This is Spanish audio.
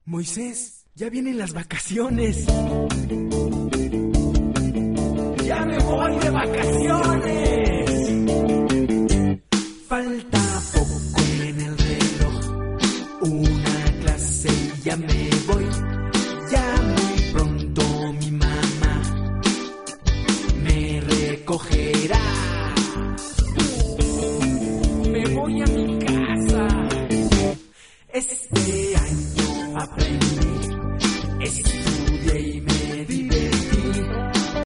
Moisés, ya vienen las vacaciones. ¡Ya me voy de vacaciones! Falta poco en el reloj, una clase y ya me voy. Ya muy pronto mi mamá me recogerá. Me voy a mi casa. Este año aprendí.